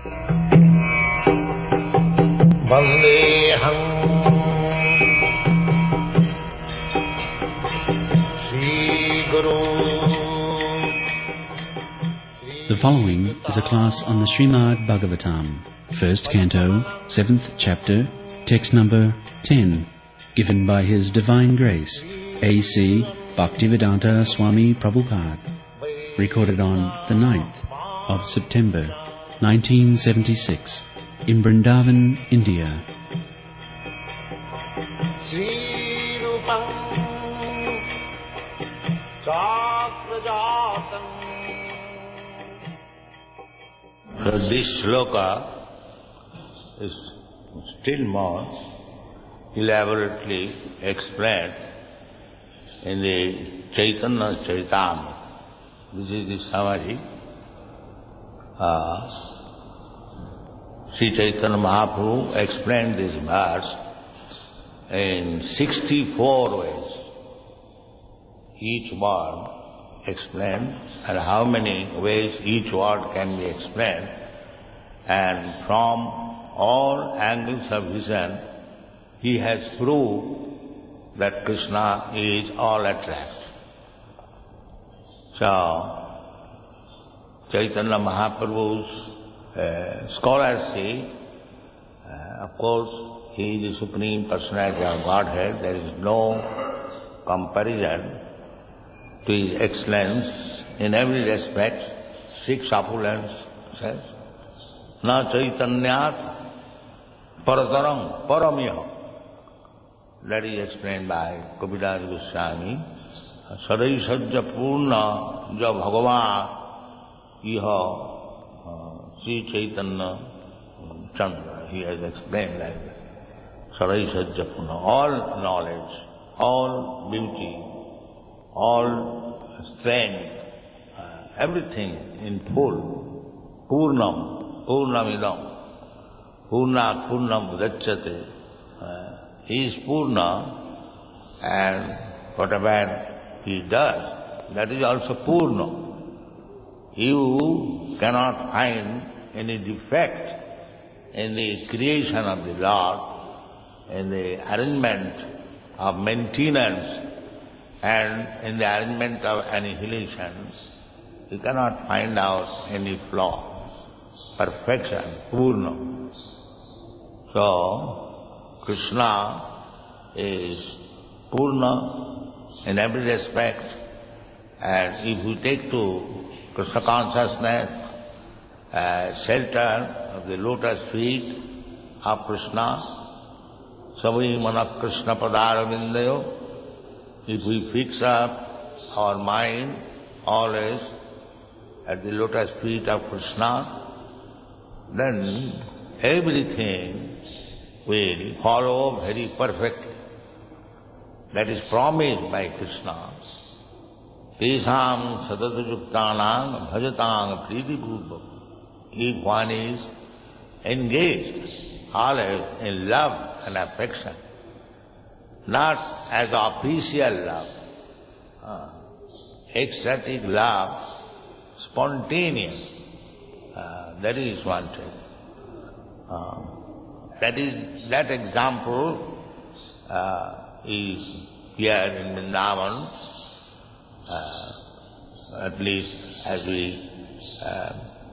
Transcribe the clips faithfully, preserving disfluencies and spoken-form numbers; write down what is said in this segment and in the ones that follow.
Vandeham Sri Guru. The following is a class on the Srimad Bhagavatam, first canto, seventh chapter, text number ten, given by His Divine Grace, A C Bhaktivedanta Swami Prabhupada, recorded on the ninth of September, nineteen seventy-six, in Vrindavan, India. Sri Rupam Sakrajatam. So this shloka is still more elaborately explained in the Chaitanya Charitamrita. This is the summary. Uh, Sri Chaitanya Mahaprabhu explained this verse in sixty-four ways. Each word explained, and how many ways each word can be explained, and from all angles of vision he has proved that Krishna is all attractive. So, Chaitanya Mahaprabhu's uh, scholarship, uh, of course, he is the Supreme Personality of Godhead. There is no comparison to his excellence in every respect. Six opulence says, Na Chaitanyat Paratarang Paramya. That is explained by Kaviraj Goswami. Sadai Sajja Purna Ja Bhagavan Iha Sri Chaitanya Chandra. He has explained like that. Sadai Sajja Purna. All knowledge, all beauty, all strength, uh, everything in full. Purnam, Purnamidam, Purnat Purnam Gacchate. Uh, he is Purna, and whatever he does, that is also Purna. You cannot find any defect in the creation of the Lord, in the arrangement of maintenance, and in the arrangement of annihilation. You cannot find out any flaw. Perfection, Purna. So, Krishna is Purna in every respect, and if we take to Krishna consciousness as shelter of the lotus feet of Krishna, Savai Mana Krishna Padaravindayo, if we fix up our mind always at the lotus feet of Krishna, then everything will follow very perfectly. That is promised by Krishna. Tesam satatayuktanam bhajatang pritipurvam. If one is engaged always in love and affection, not as official love, uh, ecstatic love, spontaneous, uh, that is wanted. Uh, that is, that example uh, is here in Vrindavan, uh, at least as we uh,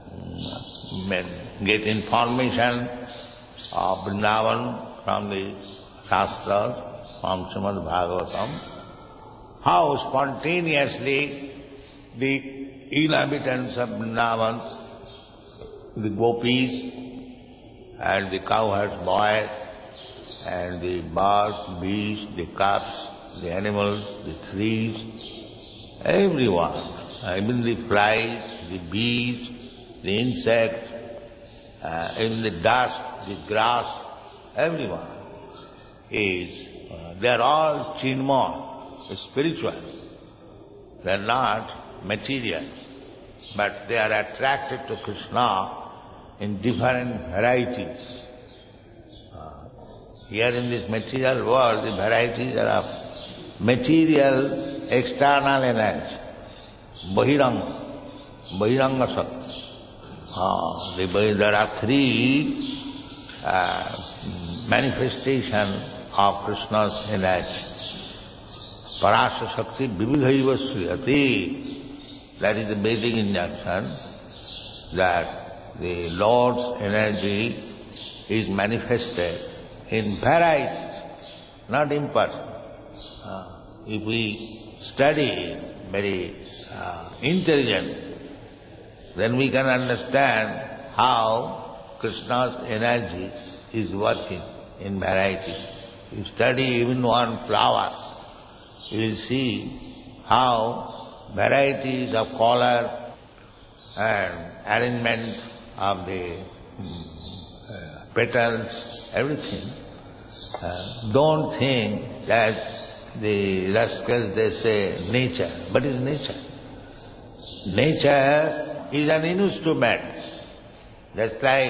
get information of Vrindavan from the Shastras, from Srimad Bhagavatam, how spontaneously the inhabitants of Vrindavan, the gopis and the cowherd boys and the birds, beasts, the cats, the animals, the trees, everyone, even the flies, the bees, the insects, uh, even the dust, the grass, everyone is Uh, they are all chinmaya, spiritual. They are not material, but they are attracted to Krishna in different varieties. Uh, here in this material world, the varieties are of material external energy, bahiranga, bahiranga sat, Uh, the, there are three uh, manifestations of Krishna's energy. Parasya Shakti Vividhaiva Sriyati. That is the Vedic injunction, that the Lord's energy is manifested in varieties, not in person. Uh, if we study very uh, intelligently, then we can understand how Krishna's energy is working in variety. You study even one flower, you will see how varieties of color and arrangement of the uh, petals, everything. Uh, don't think that the rascals, they say nature. But it's nature. Nature is an instrument. That's like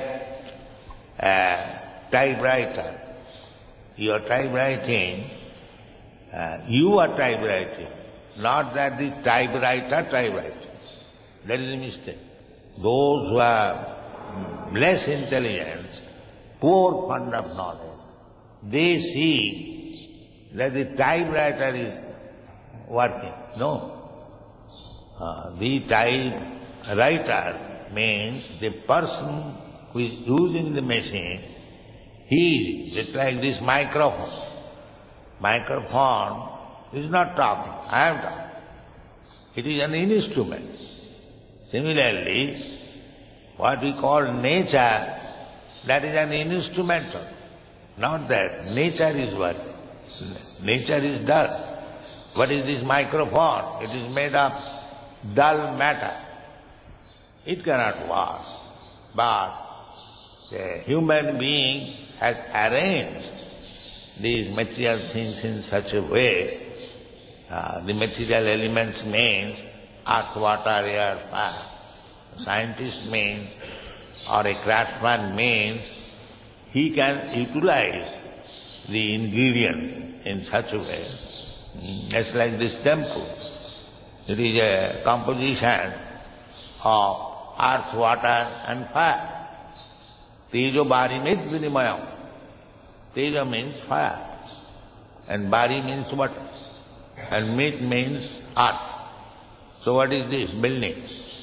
a typewriter. You are typewriting, uh, you are typewriting, not that the typewriter typewriting. That is a mistake. Those who are less intelligent, poor fund of knowledge, they see that the typewriter is working. No. Uh, the typewriter means the person who is using the machine, he is, just like this microphone. Microphone is not talking, I am talking. It is an instrument. Similarly, what we call nature, that is an instrumental. Not that nature is working. Nature is dull. What is this microphone? It is made of dull matter. It cannot work. But the human being has arranged these material things in such a way, uh, the material elements means earth, water, air, fire. A scientist means, or a craftsman means, he can utilize the ingredient in such a way. Just like this temple. It is a composition of earth, water and fire. Tejo bari means vinimayam. Teja means fire. And bari means water. And meat means earth. So what is this building?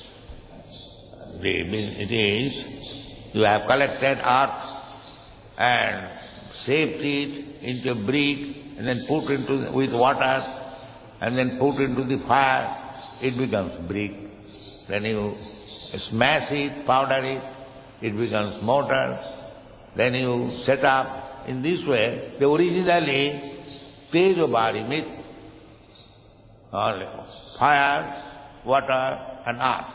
It is, you have collected earth and shaped it into a brick and then put into with water and then put into the fire, it becomes brick. Then you smash it, powder it, it becomes mortar. Then you set up in this way. The originally tejo bari means only fire, water and earth.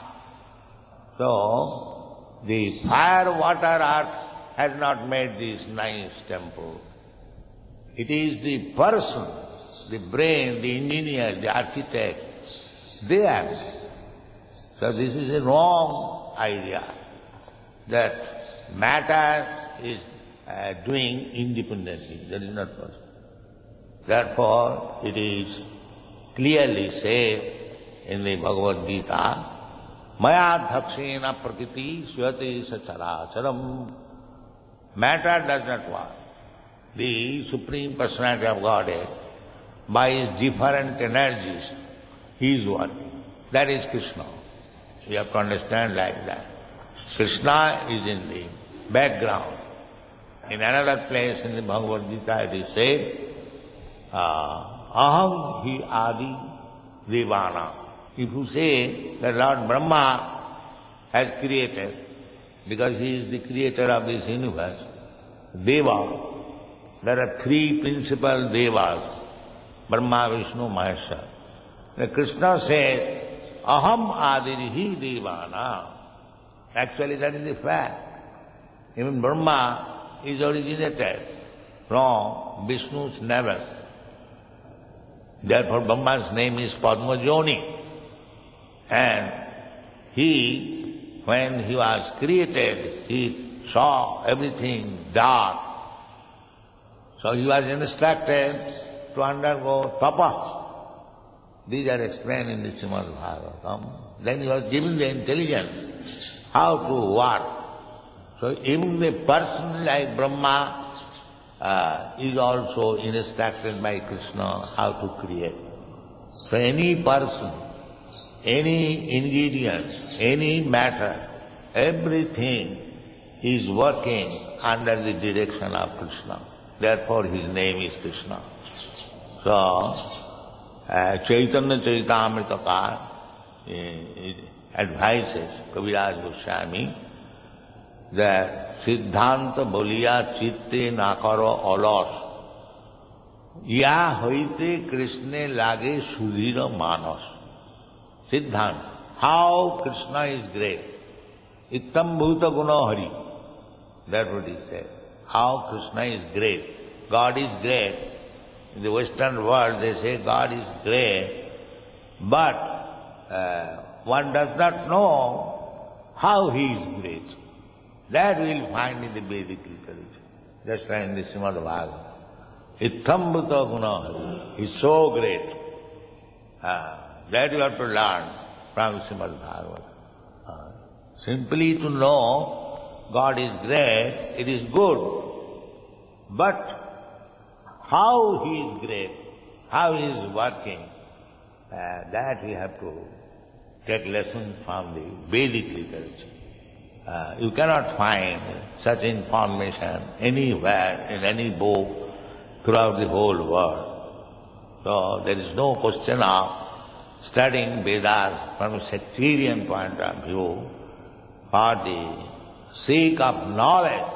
So the fire, water, earth has not made this nice temple. It is the person, the brain, the engineer, the architect, they have made. So this is a wrong idea that matter is uh, doing independently. That is not possible. Therefore, it is clearly said in the Bhagavad Gita, Maya dhakshena prakriti swati sacharacharam. Matter does not work. The Supreme Personality of Godhead, by his different energies, he is working. That is Krishna. We have to understand like that. Krishna is in the background. In another place in the Bhagavad Gita it is said, Aham hi adi devana. If you say that Lord Brahma has created, because he is the creator of this universe, Deva, there are three principal Devas, Brahma, Vishnu, Maheshwar. And Krishna says, Aham adirihi devana. Actually that is the fact. Even Brahma is originated from Vishnu's navel. Therefore Brahma's name is Padmajoni. And he, when he was created, he saw everything dark. So he was instructed to undergo tapa. These are explained in the Srimad Bhagavatam. Then he was given the intelligence how to work. So even the person like Brahma uh, is also instructed by Krishna how to create. So any person, any ingredient, any matter, everything is working under the direction of Krishna. Therefore his name is Krishna. So, uh, Chaitanya Charitamrita uh, advises Kaviraj Goswami that Siddhanta Boliya Chitte Nakaro Olos Ya Hoite Krishna Lage Sudhira Manas. Siddhanta, how Krishna is great. Ittam Bhuta Guna Hari. That's what he said. How Krishna is great. God is great. In the Western world they say God is great, but uh, one does not know how he is great. That we will find in the Vedic literature. Just like in the Srimad Bhagavatam. Ittam Bhuta Guna Hari. He is so great. Uh, that you have to learn from Srimad Bhagavatam. Uh, simply to know God is great, it is good. But how he is great, how he is working, uh, that we have to take lessons from the Vedic literature. Uh, you cannot find such information anywhere in any book throughout the whole world. So there is no question of studying Vedas from a sectarian point of view. For the sake of knowledge,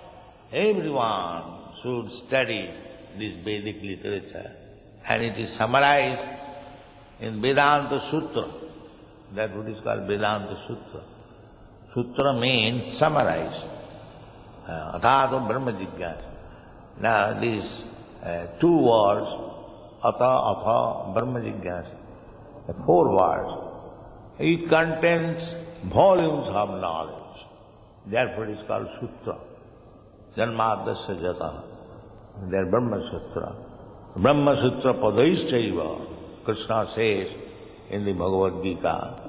everyone should study this Vedic literature, and it is summarized in Vedanta Sutra. That's what is called Vedanta Sutra. Sutra means summarize. Athato Brahma Jigyasa. Now these uh, two words, Atha, Atha, Brahma Jigyasa, the four words, it contains volumes of knowledge. Therefore it is called Sutra. Janmadasya Jata. They are Brahma Sutra. Brahma Sutra Padaishchaiva. Krishna says in the Bhagavad Gita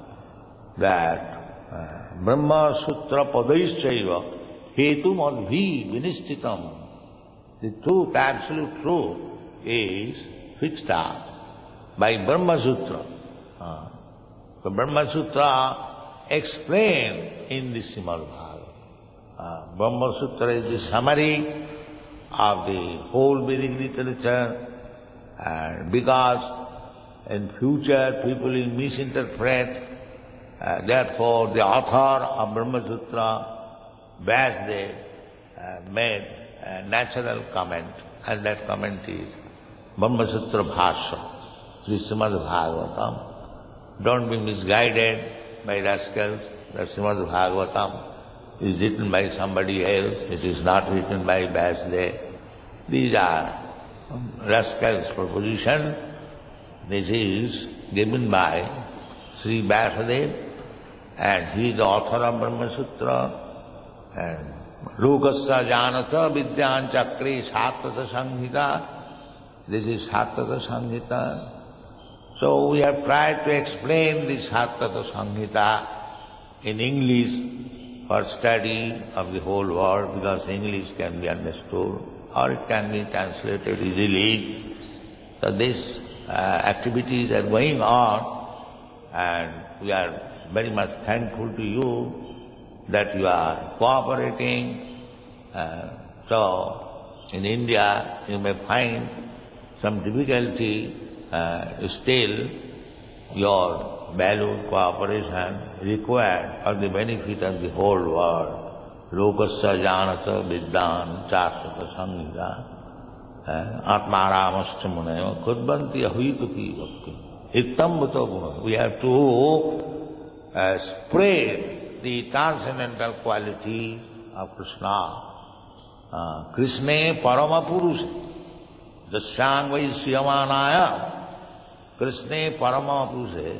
that uh, Brahma Sutra Padaishchaiva Hetum Adhi Vinistitam. The truth, absolute truth, is fixed out by Brahma Sutra. Uh, so Brahma Sutra explained in the Srimad Bhagavatam. Uh, Brahma Sutra is the summary of the whole Vedic literature, and because in future people will misinterpret, uh, therefore the author of Brahma Sutra, Vyasdev, uh, made a natural comment, and that comment is Brahma Sutra Bhashya, the Srimad Bhagavatam. Don't be misguided by rascals. The Srimad Bhagavatam is written by somebody else. It is not written by Vyasdev. These are rascals' proposition. This is given by Sri Vyasadeva, and he is the author of Brahma Sutra. And Lokasya Janata Vidyan Chakre Satata Samhita. This is Satata Samhita. So we have tried to explain this Satata Samhita in English for study of the whole world, because English can be understood or it can be translated easily. So these uh, activities are going on, and we are very much thankful to you that you are cooperating. Uh, so in India you may find some difficulty, uh, still your valued cooperation required for the benefit of the whole world. Lokasya janata vidyan chastata samhita atmaramascha munaya kudbanti ahuituki bhakti. Ittam bhuta guna. We have to uh, spread the transcendental quality of Krishna. Uh, Krishna parama purusha. Dasyang vaisyamanaya. Krishna parama purusha.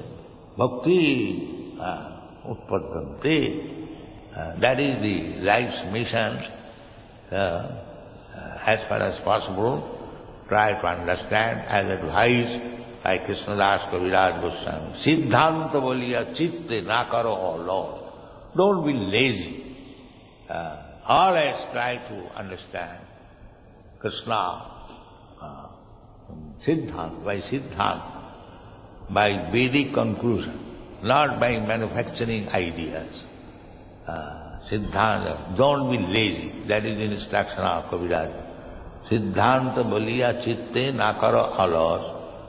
Bhakti uh, utpadanti. Uh, that is the life's mission. Uh, uh, as far as possible, try to understand as advised by Krishnadas Kaviraj Goswami. Siddhanta boliya chitte nakaro, O Lord. Don't be lazy. Uh, always try to understand Krishna, uh, Siddhanta, by Siddhanta, by Vedic conclusion, not by manufacturing ideas. Uh, Siddhanta, don't be lazy. That is the instruction of Kaviraj. Siddhanta boliya chitte na karo alos.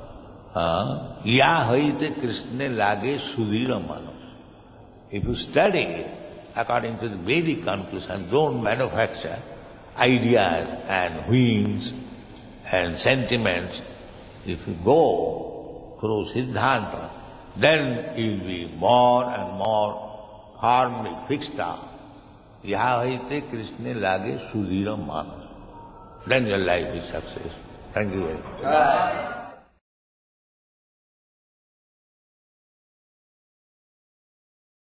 Ya haite Krishna lage sudhira manos. If you study it according to the Vedic conclusion, don't manufacture ideas and whims and sentiments. If you go through Siddhanta, then you will be more and more firmly fixed up. Yaha haite Krishna lage sudhira manas. Then your life is successful. Thank you very much.